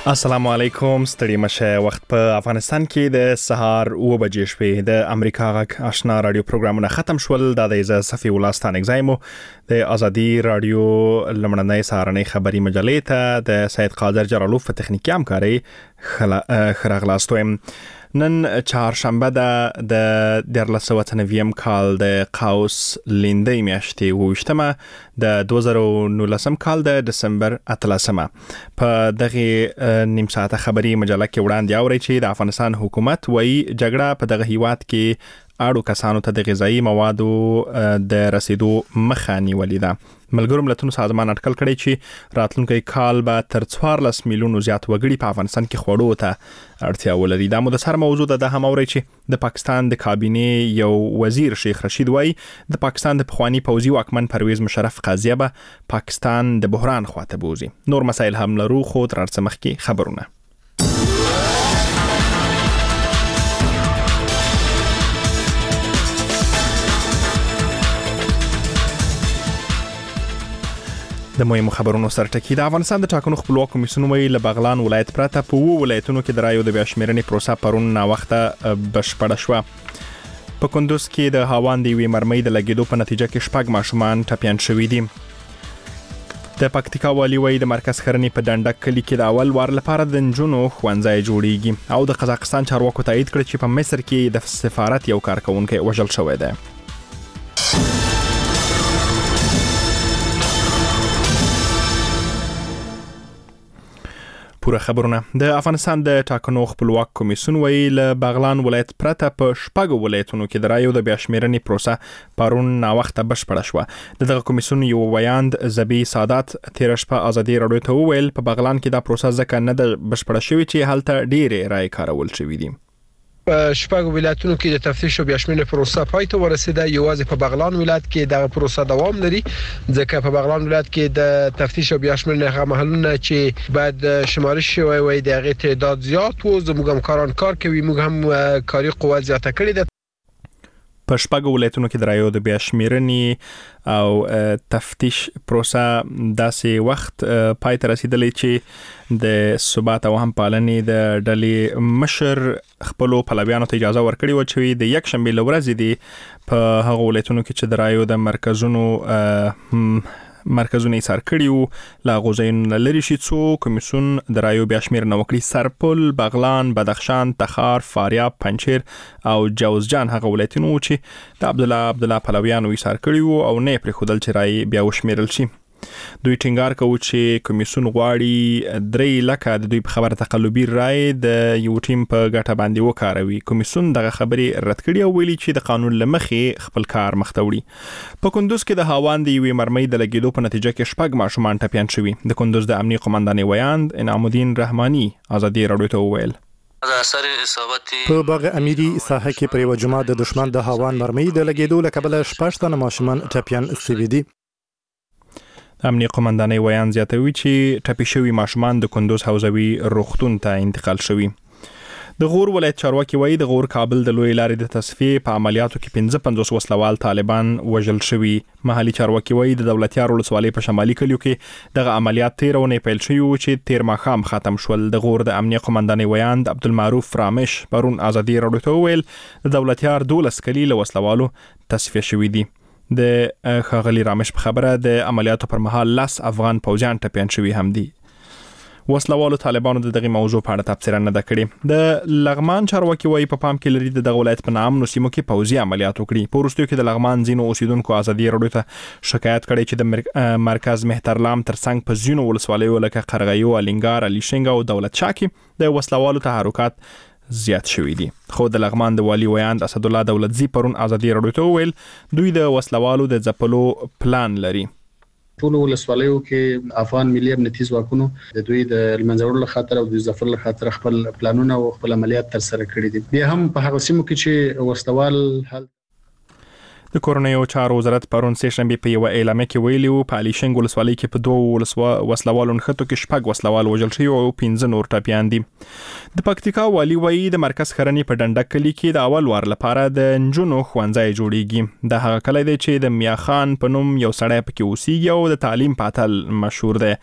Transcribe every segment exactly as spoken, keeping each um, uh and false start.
السلام علیکم، ستړي مشه. وخت په افغانستان کې د سهار اوه بجې شوې. د امریکا غږ آشنا رادیو پروګرامونه ختم شول. د د صفي ولستان اگزایمو د ازادي رادیو لمړنۍ سهارنۍ خبري مجلې ته د سید قادر جلالوف په تخنیکي همکاري خراغلاستویم. نن چهارشنبه ده د دیارلس سوه اته نوي کال د قوس لیندۍ میاشتې اوویشتمه د دوه زره او نولسم کال د دسمبر اتلسمه. په دغه نیم ساعته خبري مجله کې وړاندې اورئ چې د افغانستان حکومت وایي جګړه په دغه هیواد کې اړو کسانو ته د غذایی موادو د رسیدو مخه نیولې ده. ملګرو ملتونو سازمان اټکل کړی چې راتلونکي کال به تر څوارلس میلیونو زیات وګړي په افغانستان کې خوړو ته اړتیا ولري. دا مو د سر موضوع ده. هم اورئ چې د پاکستان د کابینې یو وزیر شیخ رشید وایي د پاکستان د پخوانی پوځي واکمن پرویز مشرف قضیه به پاکستان د بحران خواته بوزي. نور مسایل هم لرو، خو تر څه مخکې خبرونه. د مهمو خبرونو سرټکی. د افغانستان د ټاکنو خپلواک کمیسیون ویلي له بغلان ولایت پرته په وو ولایتونو کې د رایو د بیا شمیرنې پروسه پرون ناوخته بشپړه شوه. په کندوز کې د هاوان د یوې مرمۍ د لګیدو په نتیجه کې شپږ ماشومان ټپیان شوي دي. د پکتیکا والي وایي د مرکز خرنې په ډنډک کلي کې د اول وار لپاره د نجونو ښوونځی جوړیږي. او د قزاقستان چارواکو تایید کړ چې په مصر کې د سفارت یو کارکونکی وژل شوی دی. پوره خبرونه. د افغانستان د ټاکنو خپلواک کمیسیون ویلي له بغلان ولایت پرته په شپږو ولایتونو کې د رایو د بیا شمیرنې پروسه پرون ناوخته بشپړه شوه. د دغه کمیسیون یو ویاند زبی سادات تیر شپه ازادي رادیو ته وویل په بغلان کې دا پروسه ځکه نه د بشپړه شوې چې هلته ډېرې رایې کارول شوې دي. په شپږ ولایتونو کې د تفتیش او بیا شمېرنې پروسه پای ته ورسیده. یوازې په بغلان ولایت کې دغه پروسه دوام لري، ځکه په بغلان ولایت کې د تفتیش او بیا شمېرنې هغه محلونه چې بعد شمارش شوی وي د هغه تعداد زیات وو. زموږ همکاران کار کوي، موږ هم کاري قوت زیاته کړې ده. په شپږو ولایتونو کې د رایو د بیا شمیرنې او تفتیش پروسه داسې وخت پای ته رسیدلې چې د ثبات او هم پالنې د ډلې مشر خپلو پلویانو ته اجازه ورکړې و چې د یک شنبې لورځې دی په هغو ولایتونو کې چې د رایو د مرکزونو مرکزونه یې سر کړي وو له غوځایونو لرې شي څو کمیسیون د رایو بیا شمیرنه وکړي. سرپل، بغلان، بدخشان، تخار، فاریاب، پنجشیر او جوزجان هغه ولایتونه وو چې د عبدالله عبدالله پلویانو یې سر کړي وو او نه پرېښودل چې رایې بیا وشمیرل شي. دوی ټینګار کوي چې کمیسیون غواړي درې لکه د دوی په خبره تقلبي رایې د یو ټیم په ګټه باندې وکاروي. کمیسیون دغه خبرې رد کړي او ویلي چې د قانون له مخې خپل کار مخته وړي. په کندوز کې د هاوان د یوې مرمۍ د لګیدو په نتیجه کې شپږ ماشومان ټپیان شوي. د کندوز د امنیه قومندانې ویاند انعام الدین رحماني ازادي رادیو ته وویل په باغ امیری ساحه کې پر یو جمعه د دشمن د هاوان مرمۍ د لګیدو له کبله شپږ تنه ماشومان ټپیان شوي دي. امنیه قومندانې ویان زیاتوي چې ټپي شوي ماشومان د کندوز حوزوي روغتون ته انتقال شوي. د غور ولایت چارواکي وایي د غور کابل د لوی لارې د تصفیې په عملیاتو کې پنځه پنځوس وسلوال طالبان وژل شوي. محلي چارواکي وایي د دولتیار ولسوالۍ په شمالي کلیو کې دغه عملیات تیر اونۍ پیل شوي وو چې تیر ماښام ختم شول. د غور د امنیه قومندانې ویاند عبدالمعروف رامش پرون ازادي رادیو ته وویل د دولتیار دولس کلي له وسلوالو تصفیه شوي دي. د ښاغلي رامش په خبره د عملیاتو پر مهال لس افغان پوځیان ټپیان شوي هم دي. وسلوالو طالبانو د دغه موضوع په اړه تبصره نه ده کړې. د لغمان چارواکي وایي په پام کې لري د دغه ولایت په نامنو سیمو کې پوځي عملیات وکړي. په وروستیو کې د لغمان ځینو اوسیدونکو ازادي رادیو ته شکایت کړی چې د مرکز مهترلام ترڅنګ په ځینو ولسوالیو لکه قرغیو، الینګار، الیشنګ او دولت شاه کې د وسلوالو تحرکات زیات شوي دي. خو د لغمان د والی ویاند اسدالله دولتزی پرون ازادي رادیو ته وویل دوی د وسلوالو د ځپلو پلان لري. ټول ولسوالیو کې افغان ملي امنیتي ځواکونو د دوی د منځورولو لپاره او د ظفر لپاره خپل پلانونه او خپل عملیات تر سره کړي دي. بیا هم په هغه سیمو کې چې وسلوال حل د کورنیو چارو وزارت پرون سه شنبه په یو اعلامیه کې ویلي وو په الیشنګ ولسوالۍ کې په دوه وسلوالو نښتو کې شپږ وسلوال وژل شوي او پنځه نور ټپیان دي. د پکتیکا والي وایي د مرکز خرنې په ډنډک کلي کې د اول وار لپاره د نجونو ښوونځی جوړیږي. د هغه کلی دی چې د میا خان په نوم یو سړی پکې اوسیږي او د تعلیم په اتل مشهور دی.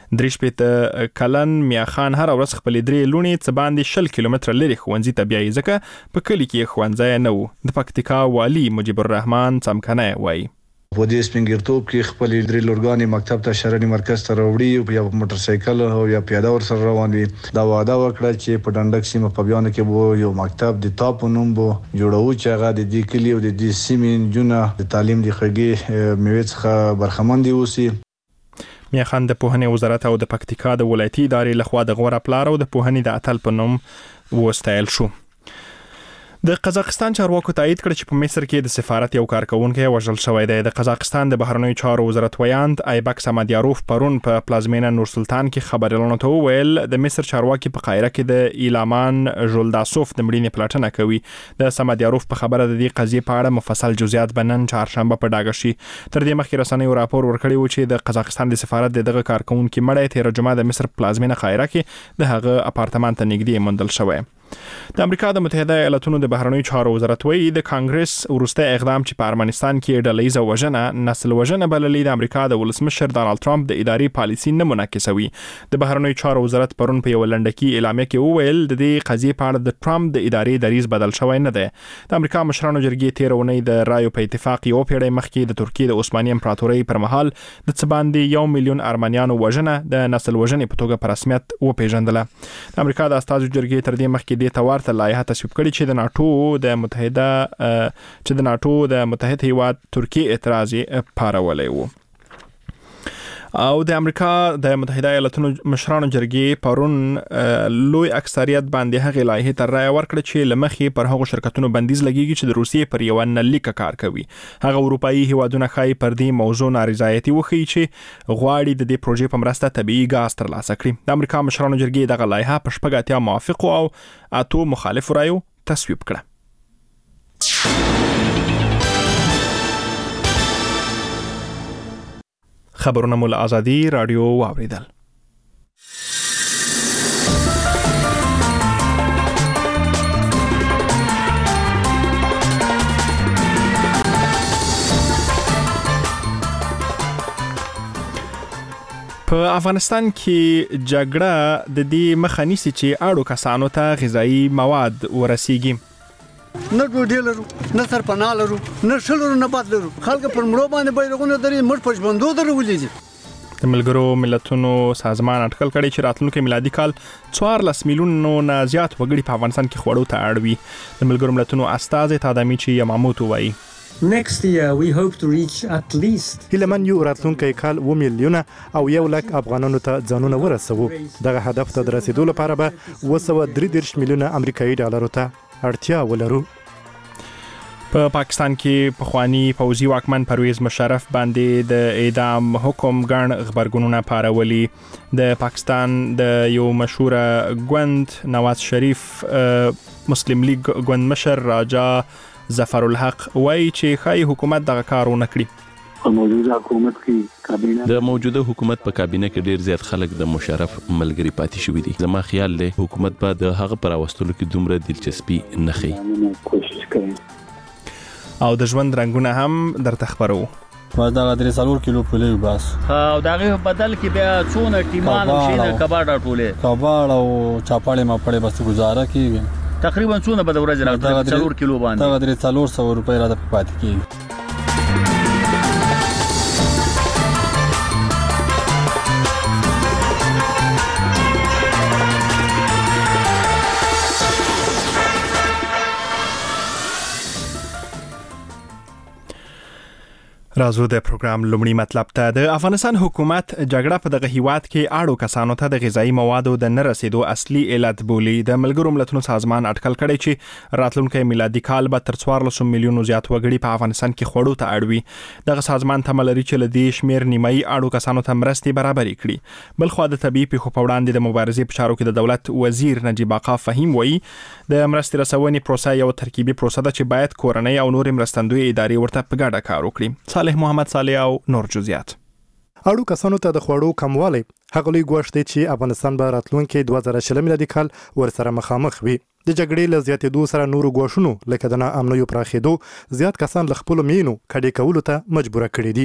درې شپېته کلن میا خان هر ورځ خپل درې لونې څه باندې شل کیلومتره لري ښوونځي ته بیایي ځکه په کلي کې ښوونځی نه و. د پکتیکا والي مجیب الرحمن څمکنی وایي په دې سپینګیرتوب کې خپل درې لورګانې مکتب ته شهرني مرکز ته راوړي یا په موټر سایکل او یا پیاده ور سره روان وي. دا وعده وکړه چې په ډنډک سیمه په بیان کې وو یو مکتب د تاپ نوم وو جوړو چې هغه د دې کلی او د دې سیمې جونه د تعلیم د خګي میوې څخه برخمن دي اوسي. میا خان د پوهنې وزارت او د پکتیکا د ولایتي ادارې لخوا د غوره پلار او د پوهنې د اتل په نوم وستایل شو. د قزاقستان چارواکو تایید کړ چې په مصر کې د سفارت یو کارکونکی وژل شوی دی. د قزاقستان د بهرنیو چارو وزارت ویاند ایبک سمدیاروف پرون په پلازمینه نورسلطان کې خبريالانو ته وویل د مصر چارواکي په قاهره کې د ایلامان ژولداسوف د مړینې پلټنه کوي. د سمدیاروف په خبره د دې قضیې په اړه مفصل جزئیات بنن چهارشنبه په ډاګه شي. تر دې مخکې رسنیو راپور ورکړی و چې د قزاقستان د سفارت دغه کارکونکي مړی تیر جمعه د مصر پلازمینه قاهره کې د هغه اپارتمان ته نږدې موندل شوی. د امریکا د متحده ایالاتونو د بهرنیو چارو وزارت وایي د کانګرس وروسته اقدام چې په ارمنستان کې ډلهیزه وژنه نسل وژنه بللې د امریکا د ولسمشر ډانلډ ټرمپ د اداري پالیسي نه منعکسوي. د بهرنیو چارو وزارت پرون په یو لنډکی اعلامیه کې وویل د دې قضیې په اړه د ټرمپ د اداري دریځ بدل شوی نه دی. د امریکا مشرانو جرګې تیر اونۍ د رایو په اتفاق یو پیړۍ مخکې د ترکیې د عثماني امپراتورۍ پر مهال د څه باندې یو میلیون ارمنیانو وژنه د نسل وژنې په توګه په رسمیت وپیژندله. د امریکا د استازو جرګې تر دې مخکې د تورته لایحه تصویب کړی چې د ناتو د متحده چې د ناتو د متحد هیواد ترکیه اعتراض پارولی وو. او د امریکا د متحده ایالاتونو مشرانو جرګې پرون لوی اکثریت باندې هغه لایحه تر رای ورکړه چې لمخې پر هغو شرکتونو بندیز لګیږي چې د روسیې پر یو نلیک کار کوي. هغه اروپאי هیوادونه خای پر دې موضوع نارضایتي وخی چې غواړي د دې پروژې په مرسته طبيعي غاز ترلاسه کړي. د امریکا مشرانو جرګې دغه لایحه په شپږ اتیا موافق او اته مخالف رایو تصویب کړه. خبرونه مول ازادي رادیو واوریدل. په افغانستان کې جګړه د دې مخه نیسي چې اړو کسانو ته غذایی مواد ورسیږي. نه ډوډۍ لرو، نه سرپناه لرو، نه شلو نه باد لرو. خلک پر مړو باندې بیرغونه درې مړ په ژوندو درولې دي. د ملګرو ملتونو سازمان اټکل کړی چې راتلونکي میلادي کال څوارلس میلیونو نه زیات وګړي په افغانستان کې خوړو ته اړ وي. د ملګرو ملتونو استازي تادامیچی یماموتو وایي Next year we hope to reach at least هیلمن یو راتلونکي کال و میلیونه او یو لک افغانانو ته ځانونه ورسوو. دغه هدف ته د رسیدو لپاره به و سوه درې دېرش میلیونه امریکایي ډالرو ته اړتیا ولرو. په پا پاکستان کې پخوانی پوځي واکمن پرویز مشرف باندې د اعدام حکم ګڼ خبرګونونه پارولي. د پاکستان د یو مشهور ګوند نواز شریف مسلم لیگ ګوند مشر راجا ظفر الحق وایي چې خای حکومت دغه کارونه کړی. موجوده حکومت کې کابینه د موجوده حکومت په کابینه کې ډیر زیات خلک د مشرف ملګری پاتې شوی دي. زما خیال له حکومت به د هغه پر واستلو کې دومره دلچسپي نه خي کوشش کوي او د ژوند رنگونه هم درته خبرو. ما دا غدري څلور کیلو پولې بس او دغه بدل کې بیا څونه ټیمان او شینه کباړه ټوله کباړ او چاپاړې ما پړې بس گزاره کیږي. تقریبا څونه به د ورځې راځي څلور کیلو باندې دا غدري څلور سوه روپۍ را د پاتې کیږي. رازو د پروګرام لومړی مطلب ته د افغانستان حکومت جګړه په دغه هیواد کې اړو کسانو ته د غذایی موادو د نه رسیدو اصلي علت بولي. د ملګرو ملتونو سازمان اټکل کړی چې راتلونکي میلادي کال به تر څوارلس میلیونو زیات وګړي په افغانستان کې خوړو ته اړ وي. دغه سازمان تمه لري چې له دې شمیر نیمایي اړو کسانو ته مرستې برابرې کړي. بل خو د طبيعي پیښو په وړاندې د مبارزې په چارو کې د دولت وزیر نجیب آقا فهیم وایي د مرستې رسونې پروسه یو ترکیبي پروسه ده چې باید کورنۍ او نور مرستندوی ادارې ورته په ګډه کار وکړي. صالح محمد صالح او نور جزئیات. اړو کسانو ته د خوړو کموالی هغه لوی ګواښ دی چې افغانستان به راتلونکي دوه زره شل میلادي کال ورسره مخامخ وي. د جګړې له زیاتېدو سره نورو ګواښونو لکه د ناامنیو پراخېدو زیات کسان له خپلو مینو کډې کولو ته مجبوره کړي دي.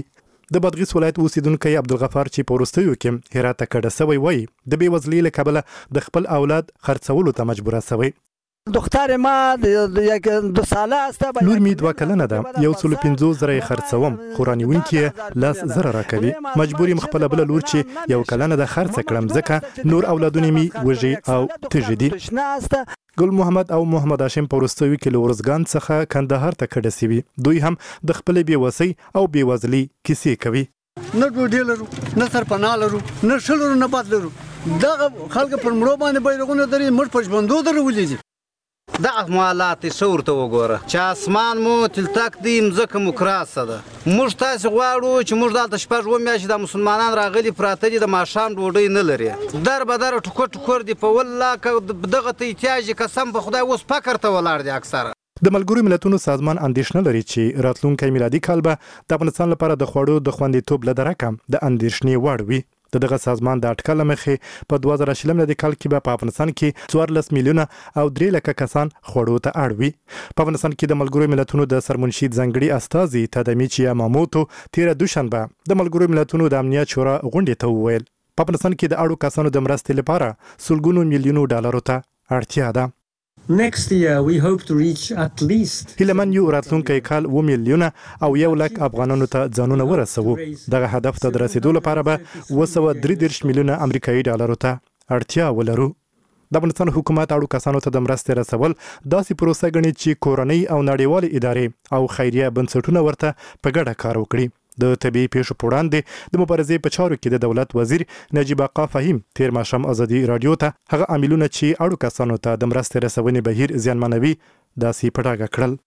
د بادغیس ولایت اوسیدونکو عبدالغفار چې په وروستیو کې هرات ته کډه سوی وایي د بېوزلۍ له کبله د خپل اولاد خرڅولو ته مجبوره سوی. دختر ما یک دو ساله است. لور می دوه کلنه ده، یو سلو پنځوس زره یې خرڅوم، خو رانیونکي یې لاس زره راکوي. مجبور یم خپله بله لور چې یو کلنه ده خرڅه کړم، ځکه نور اولادونه مې وږي او تږي دي. ګل محمد او محمد هاشم په وروستیو کې له ارزګان څخه کندهار ته کډه سوي. دوی هم د خپلې بېوسۍ او بېوزلۍ کیسې کوي. نه ډوډۍ لرو، نه سرپناه لرو، نه ښه لرو، نه بد لرو. دغه خلک پر مړو باندې بیرغونه دري، موږ په ژوندو درولي دي. دغه حالات څه ورته وګوره چې اسمان مو تلتک دی، مځکه مو کراسه ده. موږ تاسې غواړو چې موږ دلته شپږ اووه میاشتې د مسلمانان راغلي پراته دي، د ماښام ډوډۍ نه لري. در به در ټوکر ټوکر دي په والله که دغه ته احتیاج قسم په خدای اوس فقر ته ولاړ دي اکثره. د ملګرو ملتونو سازمان اندېښنه لري چې راتلونکی میلادي کال به د افغانستان لپاره د خوړو د خوندیتوب له درکه د اندېښنې وړ وي. د دغه سازمان د اټکل مخې په دوه زره شلم د کال کې به په افغانستان کې څوارلس میلیونه او درې لکه کسان خوړو ته اړ وي. په افغانستان کې د ملګرو ملتونو د سرمنشي ځانګړي استازي تادمیچی یاماموتو تیره دوشنبه د ملګرو ملتونو د امنیت شورا غونډې ته وویل په افغانستان کې د اړو کسانو د مرستې لپاره سلګونو میلیونو ډالرو ته اړتیا ده. Next year we hope to reach at least هیلمن یو راتلونکی کال اووه میلیونه او یو لک افغانانو ته ځانونه ورسوو. دغه هدف ته د رسیدو لپاره به اوه سوه درې دېرش میلیونه امریکایي ډالرو ته اړتیا ولرو. د افغانستان حکومت اړو کسانو ته د مرستې رسول داسې پروسه ګڼي چې کورنۍ او نړیوالې ادارې او خیریه بنسټونه ورته په ګډه کار وکړي. د طبیعي پیښو په وړاندې د مبارزې په چارو کې د دولت وزیر نجیب آقا فهیم تیر ماښام ازادي راډیو ته هغه عاملونه چې اړو کسانو ته د مرستې رسونې بهیر زیانمنوي داسې په ډاګه کړل.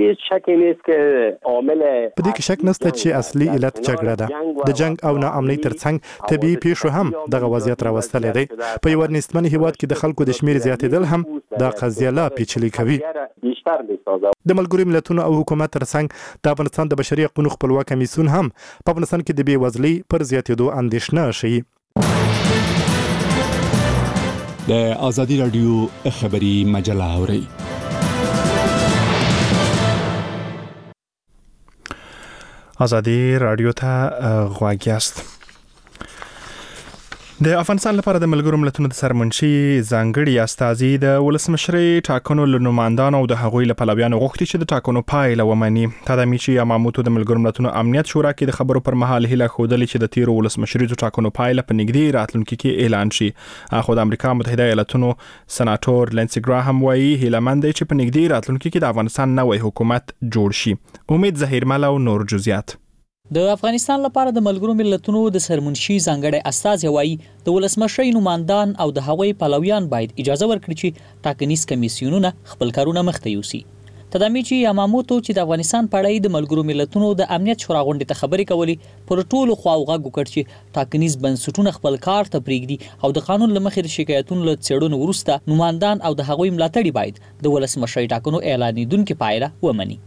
په دې کې شک نشته چې اصلي علت جګړه ده. د جنگ او ناامنۍ ترڅنګ طبیعي پیښو هم دغه وضعیت راوستلی دی. په یو نسبتاً هیواد کې د خلکو د شمیر زیاتېدل هم دا قضیه لا پیچلې کوي. د ملګرو ملتونو او حکومت ترڅنګ د افغانستان د بشري حقوقو خپلواک کمیسیون هم په افغانستان کې د بېوزلۍ پر زیاتېدو اندېښنه ښیي. د ازادي راډیو خبري مجله اورئ. ازادي راډیو ته غواړئ یاست. د افغانستان لپاره د ملګرو ملتونو د سرمنشي ځانګړي استازي د ولسمشرۍ ټاکنو له نمایندانو او د هغوی له پلویانو غوښتي چې د ټاکنو پایله ومني. تادمیچی یاماموتو د ملګرو ملتونو امنیت شورا کې د خبرو پر مهال هیله ښودلې چې د تیرو ولسمشریزو ټاکنو پایله په نږدې راتلونکي کې اعلان شي. اخو د امریکا متحده ایالاتونو سناتور لینسي ګراهم وایي هیله مند دی چې په نږدې راتلونکي کې د افغانستان نوی حکومت جوړ شي. امید ظهیرمل او نور جزئیات. د افغانستان لپاره د ملګرو ملتونو د سرمنشي ځانګړي استازي وایي د ولسمشرۍ نمایندان او د هغوی پلویان باید اجازه ورکړي چې ټاکنیز کمیسیونونه خپل کارونه مخته یوسي. تدامیچی یاماموتو چې د افغانستان په اړه د ملګرو ملتونو د امنیت شورا غونډې ته خبرې کولې پر ټولو خواو غږ وکړ چې ټاکنیز بنسټونه خپل کار ته پرېږدي او د قانون له مخې د شکایتونو له څېړنو وروسته نمایندان او د هغوی ملاتړي باید د ولسمشرۍ ټاکنو اعلانېدونکې پایله ومني.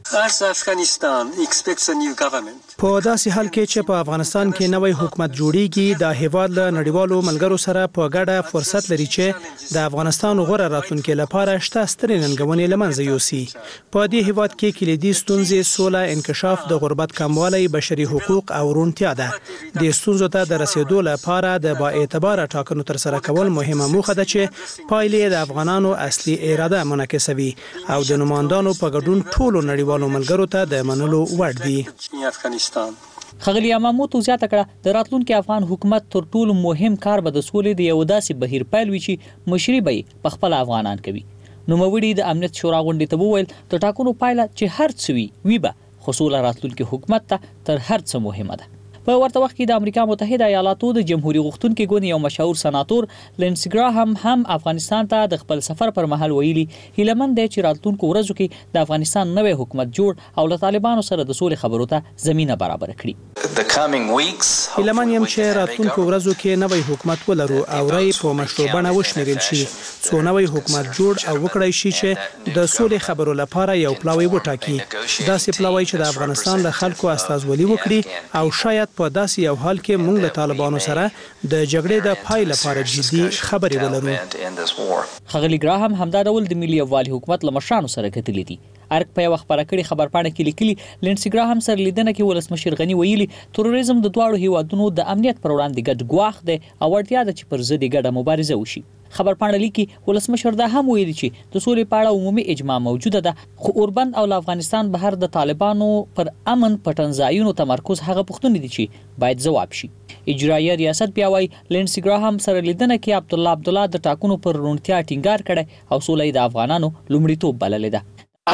په داسې حال کې چې په افغانستان کې نوی حکومت جوړیږي د هیواد له نړیوالو ملګرو سره په ګډه فرصت لري چې د افغانستان غوره راتلونکي لپاره شته سترې ننګونې له منځه یوسي. په دې هیواد کې کلیدي ستونزې سوله، انکشاف، د غربت کموالی، بشري حقوق او روڼتیا ده. د ستونزو ته د رسیدو لپاره د با اعتباره ټاکنو ترسره کول مهمه موخه ده چې پایلې د افغانانو اصلي اراده منعکسوي او د نمایندانو په ګډون ټولو نړیوالو ملګرو ته د منلو وړ دي. ښاغلي یاماموتو زیاته کړه د راتلونکي افغان حکومت تر ټولو مهم کار به د سولې د یو داسې بهیر پیل وي چې مشري به یې په خپل افغانان کوي. نوموړي د امنیت شورا غونډې ته وویل د ټاکنو پایله چې هر څه وي وي به خو سوله راتلونکي حکومت ته تر هر څه مهمه ده. په ورته وخت کې د امریکا متحده ایالاتو د جمهوریت غوښتونکي ګوند یو مشهور سناتور لینسي ګراهم هم افغانستان ته د خپل سفر پر مهال ویلي هیله مند دی چې راتلونکو ورځو کې د افغانستان نوی حکومت جوړ او له طالبانو سره د سولې خبرو ته زمینه برابر کړي. هیله من یم چې راتلونکو ورځو کې نوی حکومت ولرو او رای په مشروع بڼه وشمیرل شي څو نوی حکومت جوړ او وکړای شي چې د سولې خبرو لپاره یو پلاوی وټاکي. داسې پلاوی چې د افغانستان له خلکو استازولي وکړي او شاید حکومت په داسې یو حال کې موږ له طالبانو سره د جګړې د پای لپاره جدي خبرې ولرو. ښاغلي ګراهم همدا ډول د ملي یووالي حکومت له مشرانو سره کتلي دي. ارګ په یو خبره کړي خبرپاڼه کې لیکلي لینسي ګراهم سره لیدنه کې ولسمشر غني ویلي تروریزم د دواړو هیوادونو د امنیت پر وړاندې ګډ ګواښ دی او اړتیا ده چې پر ضد یې ګډه مبارزه وشي. خبرپاڼه لیکي ولسمشر دا هم ویلي چې د سولې په اړه عمومي اجماع موجوده ده خو اوربند او افغانستان بهر د طالبانو پر امن پټنځایونو تمرکز هغه پوښتنې دي چې باید ځواب شي. اجرایي ریاست بیا وايي لینسي ګراهم سره لیدنه کې عبدالله عبدالله د ټاکنو پر روڼتیا ټینګار کړی او سوله د افغانانو لومړیتوب بللې ده.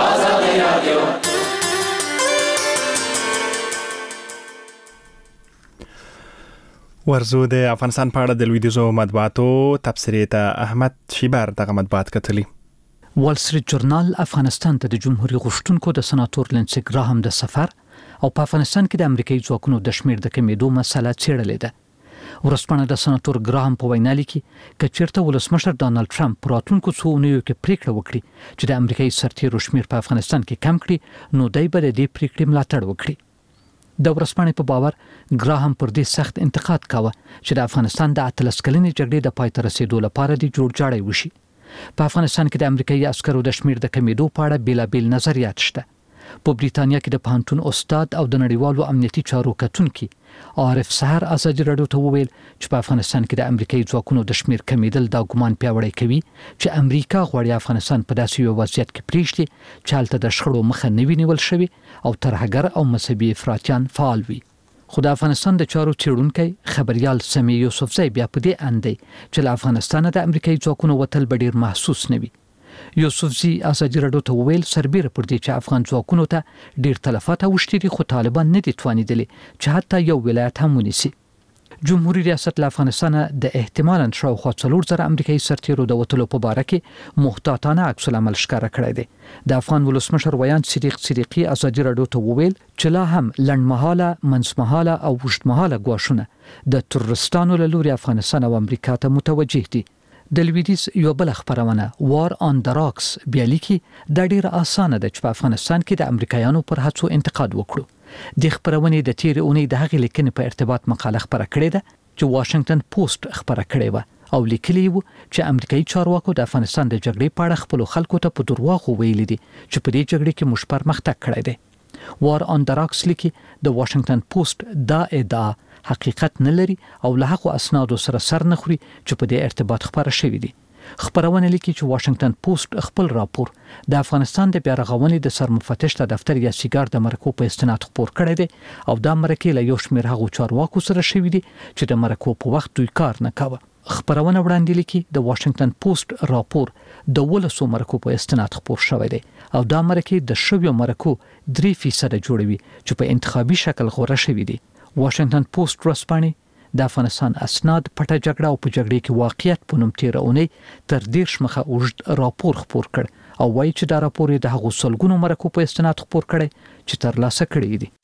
ورزو د افغانستان په اړه د لویدیځو مطبوعاتو تبصرې ته احمد شیبر دغه مطبوعات کتلي. وال سټریټ جورنال افغانستان ته د جمهوریت غوښتونکو د سناتور لینسي ګراهم د سفر او په افغانستان کې د امریکایي ځواکونو د شمیر د کمیدو مسله څېړلې ده. ورسپانه د سناتور ګراهم په وینا لیکي چې چیرته ولسمشر ډانلډ ټرمپ په راتلونکو څو اونیو کې پریکړه وکړي چې د امریکایي سرتیرو شمیر په افغانستان کې کم کړي نو دای به د دې پریکړې ملاتړ وکړي. د ورسپانې په باور ګراهم پر دې سخت انتقاد کاوه چې د افغانستان د اتلس کلنې جګړې د پای ته رسیدو لپاره د جوړ جاړی وشي. په افغانستان کې د امریکایي عسکرو د شمیر د کمیدو په اړه بیلابیل نظریات شته. په بریتانیا کې د پوهنتون استاد او د نړیوالو امنیتي چارو کتونکي عارف سحر ازادي راډیو ته وویل چې په افغانستان کې د امریکایي ځواکونو د شمیر کمیدل دا ګمان پیاوړی کوي چې امریکا غواړي افغانستان په داسې یو وضعیت کې پریږدي چې هلته د شخړو مخه نه وي نیول شوې او ترهګر او مذهبي افراطیان فعال وي. خو د افغانستان د چارو څېړونکی خبريال سمیع یوسفزی بیا په دې اند دی چې له افغانستان د امریکایي ځواکونو وتل به ډیر محسوس نه وي. یوسفزی ازادي راډیو ته وویل سربېره پر دې چې افغان ځواکونو ته ډیر تلفات اوښتي دي خو طالبان نه دي توانیدلي چې حتی یو ولایت هم ونیسي. جمهوریت ریاست له افغانستان د احتمالاً شاوخوا څلور زره امریکایي سرتیرو د وتلو په باره کې محتاطانه عکس العمل ښکاره کړی دی. د افغان ولسمشر ویاند صدیق صدیقي ازادي راډیو ته وویل چې لا هم لنډمهاله منځمهاله او اوږدمهاله ګواښونه د تروریستانو له لوري افغانستان او امریکا ته متوجه دي. د لویدیځ یو بل خبرونه وار آن د راکس بیا لیکي دا ډیره اسانه ده چې په افغانستان کې د امریکایانو پر هڅو انتقاد وکړو. د خبرونې د تیر اونۍ د هغې لیکنې په ارتباط مقاله خبره کړې ده چې واشنگټن پوسټ خبره کړې و او لیکلي وو چې امریکایي چارواکو د افغانستان د جګړې په اړه خپل خلکو ته په درواغو ویلي دي چې په دې جګړې کې موږ پرمختګ کړی دی. وار آن د راکس لیکي د واشنگټن پوسټ دا ادعا حقیقت نه لري او له هغو اسنادو سره سر نه خوري چې په دې ارتباط خبره شوې دي. خبرونه لیکي چې واشنگټن پوسټ خپل راپور د افغانستان د بیارغونې د سرمفتش د دفتر یا سیګار د مرکو په استناد خبر کړی دی او دا مرکې له یو شمېر هغو چارواکو سره شوې دي چې د مرکو په وخت دوی کار نه کاوه. خبرونه وړاندې لیکي د واشنگټن پوسټ راپور د ولسو مرکو په استناد خبر شوی دی او دا مرکې د شویو مرکو درې فیصد جوړوي چې په انتخابي شکل غوړه شوی دي. واشنگټن پوسټ ورسپانې د افغانستان اسناد پټه جګړه او په جګړې کې واقعیت په نوم تیر اونۍ تر دیرش مخه اوږد راپور خپور کړ او وایي چې دا راپور د هغو سلګونو مرکو په استناد خپور کړي چې ترلاسه کړي دي.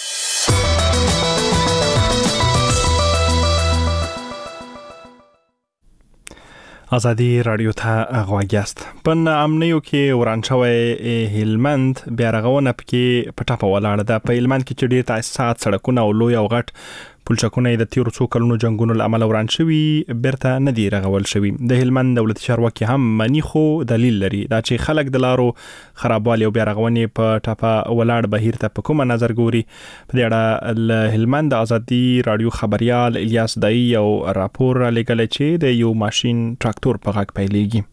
ازادي راډیو ته غواګیاست. په امنیو کې وران شوی هلمند بیا رغونه پکې پټه په ولاړه ده. په هلمند کې چې ډېر تاسیسات سړکونه او لوی او غټ پلچکونه د تیرو څو کلونو جنگونو له امله وران شوي بیرته نه دي رغول شوي. د هلمند دولتي چارواکي هم مني خو دلیل لري دا چې خلک د لارو خرابوالي او بیا رغونې په ټاپه ولاړ بهیر ته په کومه نظر ګوري. په دې اړه له هلمند ازادي راډیو خبريال الیاس دای یو راپور لګل چې د یو ماشين تراکتور په غاک پیلېږي.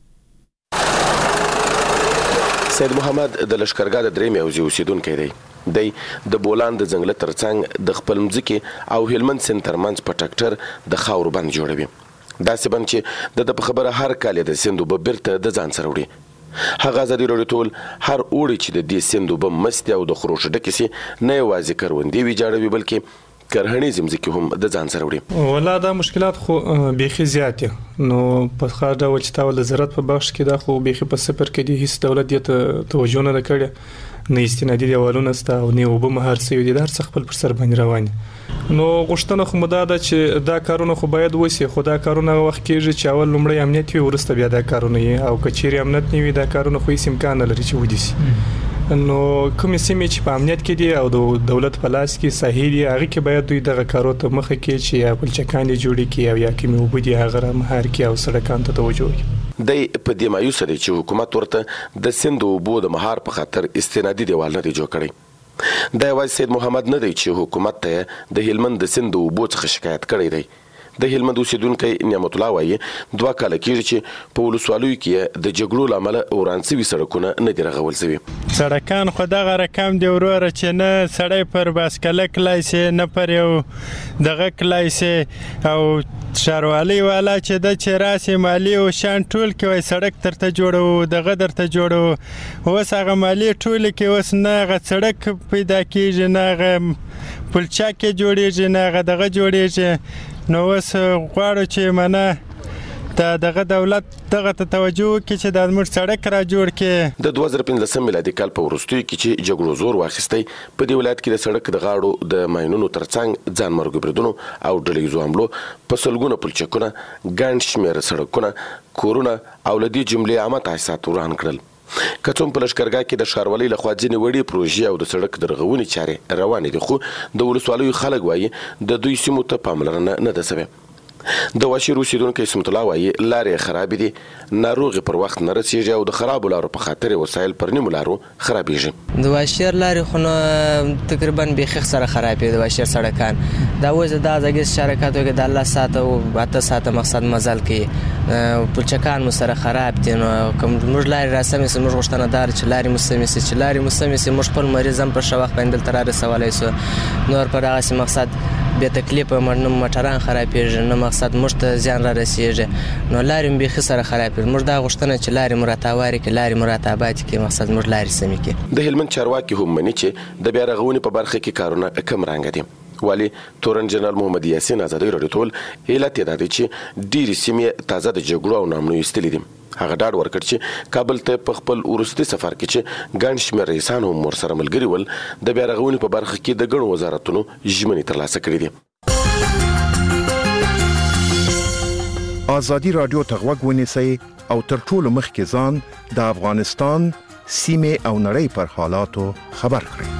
سید محمد د لشکرګاه د درې میوزي اوسیدونکی دی. دی د بولان د ځنګل ترڅنګ د خپل مځکې او هلمند سیند ترمنځ په ټاکټر د خاورو بند جوړوي. داسې بند چې د په خبره هر کال د سیند اوبه بیرته د ځان سره وړي. هغه ازادي راډیو ټول هر اوړي چې د دې سیند اوبه مستې او د خروش ډکې سي نه یوازې کروندې ویجاړوي بلکې کرهنیز مځکې هم د ځان سره وړي. ولا دا مشکلات خو بیخي زیات نو په خاص ډول چې تاول د زراعت په بخش کې دا خو بیخي په صفر کې دی. هیڅ دولت دې ته توجه نه کړي نه استنادي دیوالونه ستا او نه وب مهار سوي دي در څخه خپل پر سر باندې روان. نو غوښتنه خو مدا ده چې دا کارونه خو باید وسی خو دا کارونه وخت کېږي چې اول لومړی امنیت وي ورسته بیا دا کارونه او کچيري امنیت نه وي دا کارونه خو هیڅ امکان نه لري چې ودی سي. نو کوم سیمې چې په امنیت کې دي او د دولت په لاس کې صحیح دي هغه کې باید دوی دغه کارو ته مخه کې چې یا پلچکان دي جوړي کې او یا کې وبدي هغه مهار کې او سړکان ته توجه وکړي. د په دې مایوس دی چې حکومت ورته د سند او بو د مهار په خاطر استنادي دیوال نه دی جوړ کړی. د یوازې سید محمد نه دی چې حکومت ته د هلمند د سند او بو څخه شکایت کړی دی. د هلمند اوسیدونکو نعمت الله وایي دوه کال کېږي چې په ولسوالیو کې د جګړو لامل اورانسوي سړکونه نه دی رغول شوي. سړکان خو دغه رقم دی وروره چې نه سړی پر باسکله کلای شي نه پر یو دغه کلای شي او ښاروالۍ والا چې د چې راسي مالي او شان ټول کې وای سړک درته جوړو دغه درته جوړو اوس هغه مالي ټول کې اوس نه هغه سړک پیدا کېږي نه هغه پلچا کې جوړېږي نه هغه دغه جوړېږي. نو اوس غواړو چې منه د دغه دولت دغه ته توجه وکړي چې د موږ سړک را جوړ کړي. د دوه زره پنځلسم میلادي کال په وروستیو کې چې جګړو زور واخیستی په دې ولایت کې د سړک د غاړو د ماینونو ترڅنګ ځان مرګ بریدونو او ډلهییزو حملو په سلګونه پلچکونه ګڼ شمېره سړکونه کورونه او له دې جملې عامه تاسیسات وران کړل. که څوم په لښکرګاه کې د ښاروالۍ لخوا ځینې وړې پروژې او د سړک د رغونې چارې روانې دي خو د ولسوالیو خلک وایي د دوی سیمو ته پاملرنه نه ده سوې. د واشیر اوسیدونکی اسمت الله وایي لارې خرابې دي ناروغې پر وخت نه رسیږي او د خرابو لارو په خاطر وسایل پر نیمو لارو خرابېږي. د واشیر لارې خو نو تقریبا بیخي سره خرابې د واشیر سړکان دا اوس دا ځګیز شرکتو کې د الله ساته او اته ساته مقصد مزل کې پلچکان مو سره خراب دي. نو کوم موږ لارې راسمې سم موږ غوښتنه دار چې لارې مسمې سي چې لارې مسمې سي موږ خپل مریض هم په شوخ باندې تر رسولای سو نور پر هغه مقصد به تکلیف مرنه موټران خرابېږي نه مقصد موږ ته زیان را رسیږي. نو لارې به سره خرابې موږ دا غوښتنه چې لارې مراتواري کې لارې مراتبات کې مقصد موږ لارې سمې کې. د هلمند چارواکي هم مني چې د بیا رغونې په برخه کې کارونه کم رنګ دي. والی تورن جنرال محمد یاسین ازادي راډیو ټول هیله تدادي چې ډيري سیمې تازه د جګړو او نامنو استلې دي. هغه ډاډ ورکړ چې کابل ته په خپل ورستي سفر کې چې ګڼ شمېر رئیسان هم ورسره ملګري ول د بیا رغونې په برخه کې د ګڼو وزارتونو ژمنې ترلاسه کړې دي. ازادي راډیو ته غوږ ونیسئ او تر ټولو مخکې ځان د افغانستان سیمې او نړۍ پر حالاتو خبر کړئ.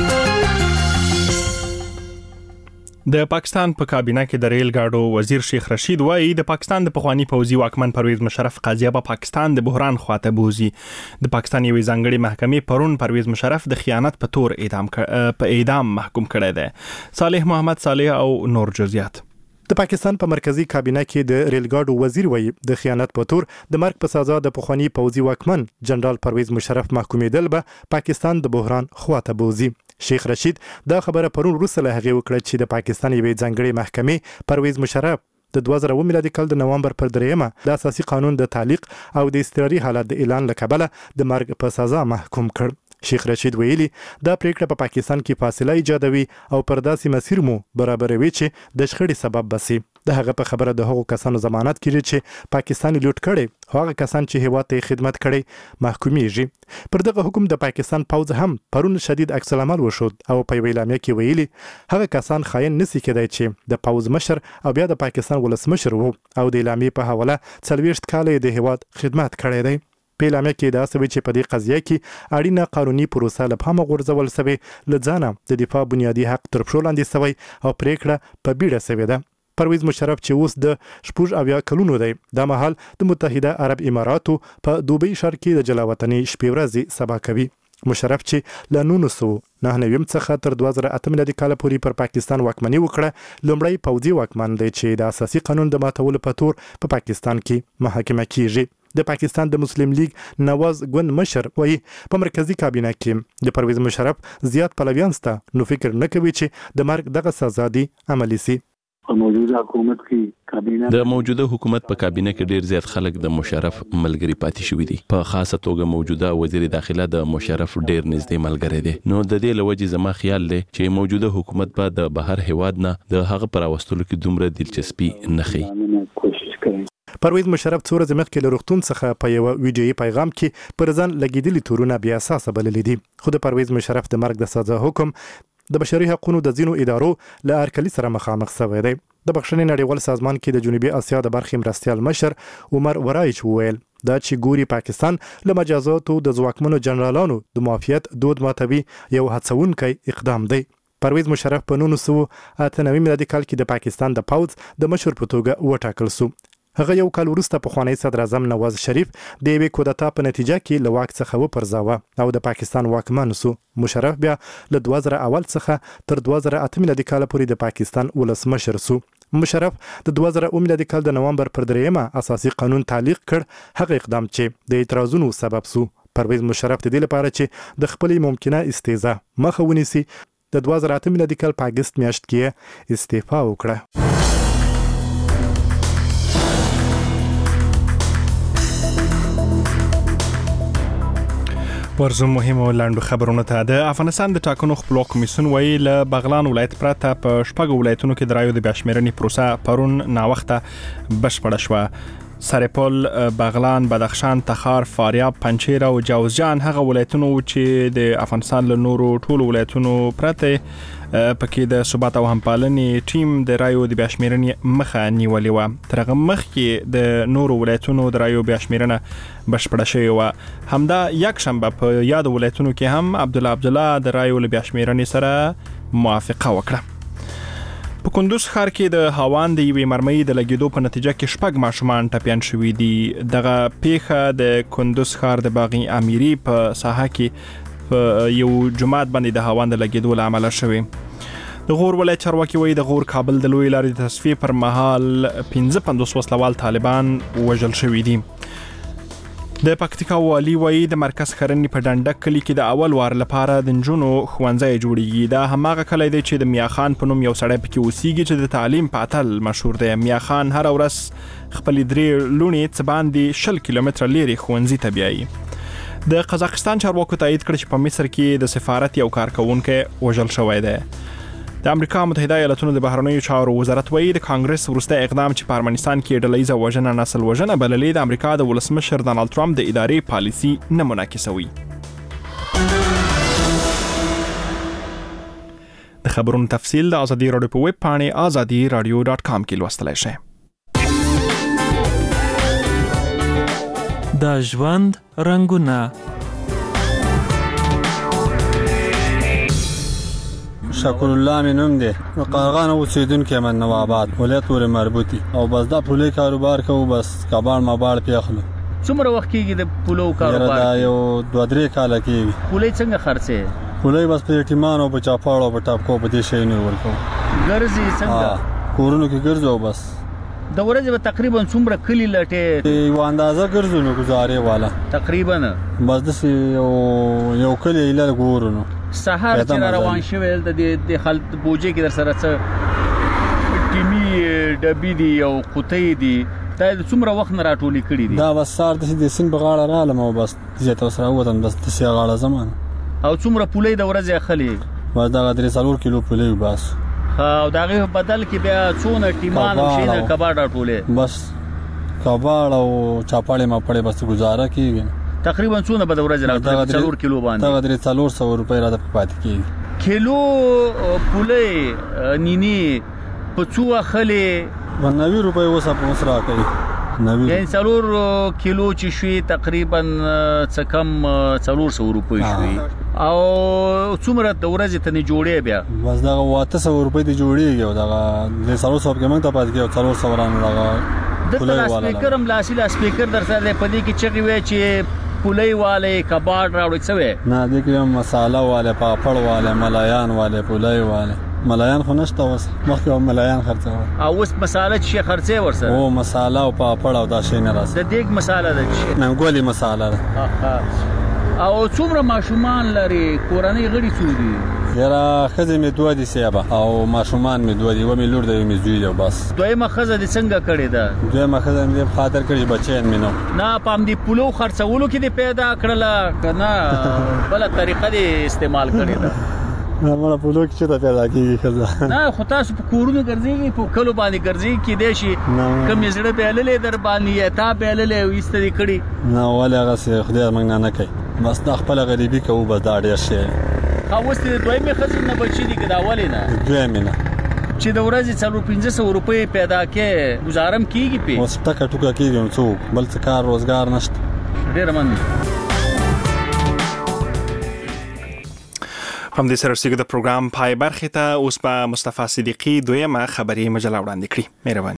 د پاکستان په کابینه کې د ریل ګاډو وزیر شیخ رشید وایي د پاکستان د پخوانی پوځي واکمن پرویز مشرف قضیه په پاکستان د بحران خواته بوزي. د پاکستان یوې ځانګړې محکمې پرون پرویز مشرف د خیانت په تور اعدام په اعدام محکوم کړی دی. صالح محمد صالح او نور جزئیات. د پاکستان په مرکزی کابینه کې د ریل ګاډو وزیر وایي د خیانت په تور د مرګ په سزا د پخوانی پوځي واکمن جنرال پرویز مشرف محکومېدل به پاکستان د بحران خواته بوزي. شیخ رشید دا خبره پرون وروسته له هغې وکړه چې د پاکستان یوې ځانګړې محکمې پرویز مشرف د دوه زره اووه میلادي کال د نوامبر پر دریمه د اساسي قانون د تعلیق او د اضطراري حالت د اعلان له کبله د مرګ په سزا محکوم کړ. شیخ رشید ویلي دا پریکړه په پاکستان کې فاصله ایجادوي او پر داسې مسیر مو برابروي چې د شخړې سبب بسي. د هغه په خبره د هغو کسانو ضمانت کړي چې پاکستان لوټ کړي هغه کسان چې هیواد ته خدمت کړي محکومیږي. پر دغه حکم د پاکستان پوځ هم پرون شدید عکس العمل وشود او په ویلامه کې ویلي هغه کسان خاين نسی کېدای چې د پوځ مشر او بیا د پاکستان ولسمشر وو او د اعلامیې په حواله څلوېښت کاله د هیواد خدمت کړی دی. په اعلامیه کې دا سوي چې په دې قضیه کې اړینه قانوني پروسه له پامه غورځول سوي لځانه د دفاع بنیادی حق تر پښو لاندې سوی او پریکړه په بیړه سوي ده. پرویز مشرف چې اوس د شپږ اویا کلونو دی د مهال د متحده عرب اماراتو په دوبۍ ښار کې د جلاوطنۍ شپې ورځې سبا کوي. مشرف چې له نولس سوه نهه نوي څخه تر دوه زره اته میلادي کال پورې پر پاکستان واکمني وکړه لومړی پوځي واکمن دی چې د اساسي قانون د ماتولو په تور په پاکستان کې محاکمه کیږي. د پاکستان د مسلم لیگ نواز ګوند مشر وایي په مرکزی کابینه کې د پرویز مشرف زیات پلویان سته نو فکر نه کوي چې د مرګ دغه سزا دی عملی سي. موجوده حکومت کې کابینه د موجوده حکومت په کابینه کې ډیر زیات خلک د مشرف ملګری پاتې شوی دي. په خاصه توګه موجوده وزیر داخله د مشرف ډیر نږدې ملګری دی. نو د دې لوجې زما خیال دی چې موجوده حکومت په د بهر هواد نه د هغه پر واستلو کې دومره دلچسپي نه خي. پرویز مشرف څو ورځې مخکې له روغتون څخه په یو ویډیويي پیغام کې پر ځان لګیدلي تورونه بیا اساسه بللي دي. خو د پرویز مشرف د مرګ د سزا حکم د بشري حقوقو د ځینو ادارو له ارکلي سره مخامخ شوی دی. د بخښنې نړیوال سازمان کې د جنوبي اسیا د برخې مرستیال مشر عمر ورایچ وویل دا چې ګوري پاکستان له مجازاتو د ځواکمنو جنرالانو د معافیت دود ماتوي یو هڅونکی اقدام دی. پرویز مشرف په نولس سوه اته نوي میلادي کال کې د پاکستان د پوځ د مشر په توګه وټاکل شو. هغه یو کال وروسته پخوانی صدر اعظم نواز شریف د یوې کودتا په نتیجه کې له واک څخه وپرځاوه او د پاکستان واکمن شو. مشرف بیا له دوه زره اول څخه تر دوه زره اته میلادي کال پورې د پاکستان ولسمشر شو. مشرف د دوه زره اووه میلادي کال د نومبر پر دریمه اساسي قانون تعلیق کړ، هغه اقدام چې د اعتراضونو سبب شو. پرویز مشرف د دې لپاره چې د خپلې ممکنه استیزا مخه ونیسي د دوه زره اته میلادي کال په اګست میاشت کې استعفا وکړه. ورزو مهم لاندو خبرونه ته د افغانستان د ټاکنو خپلواک کمیسیون وی له بغلان ولایت پرته په شپږ ولایتونو کې د رایو د بشمیرنې پروسه پرون ناوخته بشپړه شوه. سرپل، بغلان، بدخشان، تخار، فاریاب، پنجشیر او جوزجان هغه ولایتونو چې د افغانستان له نورو ټولو ولایتونو پرته پکې د ثبات او همپالنې ټیم د رایو د بشمیرنې مخه نیولې و. تر هغه مخکې د نورو ولایتونو د رایو بشمیرنه بشپړه شوې و. همدا یک شنبه په یاد ولایتونو کې هم عبدالله عبدالله د رایو له بشمیرنې سره موافقه وکړه. په کندوز ښار کې د هاوان د یوې مرمۍ د لګېدو په نتیجه کې شپږ ماشومان ټپیان شوي دي. دغه پیښه د کندوز ښار د باغي امیري په ساحه کې په یو جماعت باندې د هاوان د لګېدو له امله شوې. د غور ولایت چارواکي وایي د غور کابل د لوی لارې د تصفیې پر مهال پنځه پنځوس وسلوال طالبان وژل شوي دي. د پکتیکا والي وایي د مرکز کرنې په ډنډک کلي کې د اول وار لپاره د نجونو ښوونځی جوړیږي. دا هماغه کلی دی چې د میا خان په نوم یو سړی پکې اوسیږي چې د تعلیم په اتل مشهور دی. میا خان هر ورځ خپلې درې لوڼې څه باندې شل کیلومتره لرې ښوونځي ته بیایي. د قزاقستان چارواکو تایید کړ چې په مصر کې د سفارت یو کارکونکی وژل شوی دی. د امریکا متحده ایالاتونو د بهرنیو چارو وزارت وایي د کانګرس وروستی اقدام چې په ارمنستان کې ډلهیزه وژنه نسل وژنه بللې د امریکا د ولسمشر ډانلډ ټرمپ د ادارې پالیسي نه منعکسوي. د خبرونو تفصیل د ازادي راډیو په ویب پاڼې ازادي راډیو ډاټ کام کې لوستلی شئ. د ژوند رنګونه شکر الله می نوم دی قرغان اوسیدونکو من نواباد ولایت ور مربوطي او بس دا پولي کاروبار کوو بس کباړ ما باړ پیخلو. څومره وخت کېږي د پولو کاروبار؟ دا یو دوه درې کاله کېږي. پولي څنګه خرڅې؟ پولي بس په ټیمان او په چاپاړو په ټاپکو په دې شي نه ورکو. ګرځي څنګه؟ کورونو کې ګرځو بس. د ورځې به تقریبا څومره کلی لټې؟ یو اندازه ګرځو نو گزارې والا تقریبا بس د یو یو کلی له ګورونو سحر چې روان شوی د د خلک بوجي کې در سره څه ټیمی ډبی دی او قوتې دی دا څومره وخت نه راټولې کړې دي؟ دا بس سار د سین بغاړه رالم او بس زه تاسو راوتم بس د سیا غاړه زمان. او څومره پولې د ورځې اخلي؟ بس دا درې څلور کیلو پولې بس. او داغه بدل کې بیا څونه ټیمان او شینه کباړ راټولې؟ بس کباړ او چاپاړې ما پړې بس گزاره کیږي. تقریبا څونه به د ورځې راټولې؟ څلور کیلو باندې دا درې څلور سو روپۍ را د پاتې کیږي. کیلو پولې نینی په څو اخلي؟ نوي روپۍ وسه په مسرا کوي. نوي یعنی څلور کیلو چې شوي تقریبا څه کم څلور سو روپۍ شوي. او څومره د ورځې ته نه جوړې بیا؟ بس دا واته سو روپۍ دی جوړیږي او دا د څلور سو کې موږ ته پاتې کیږي څلور سو رانه دا د سپیکر هم لاسي لا سپیکر در سره په دې کې چغي وای چې پولای والے کباړ راوړی څه نه د کوم مساله والے پاپړ والے ملایان والے پولای والے ملایان خو نشته وس مخکې ملایان خرڅه او اوس مساله چې خرڅه ورسره او مساله او پاپړ او دا شی نه راځي د دیګ مساله ده چې ننګولي مساله او څومره ماشومان لري کورنۍ غړي څو دي؟ یاره خزه می دوه دي سیابه او ماشومان می دوه دي و می لور دی می زوی دی بس. دویمه خزه د څنګه کړی ده؟ دویمه خزه می خاطر کړی بچین می نو نه پام دی پلو خرڅولو کې دی پیدا کړله کنه بل طریقه دی استعمال کړی ده؟ نه مړه پلو کې چې پیدا کیږي خزه نه خو تاسو په کورونو ګرځي په کلو باندې ګرځي کې دی شي کم زړه بیللې در باندې تا بیللې وستې کړی نه ولا غسه خدای موږ نه نه کوي بس د خپل غریبي کوو بس دا ډیر شي. خو واستې دویمه خزه نه بچی دي کدا ولې نه؟ دویمه نه چې د ورځې څلور پنځه سوه روپۍ پیدا کې گزارم کیږي په اوس ټکه ټوکه کیږي نو څوک بل څه کار روزګار نشته ډېر مننه هم د سرسیګ د پروګرام پای برخه ته اوس په مصطفی صدیقی دویمه خبري مجله وړاندې کړي مهرباني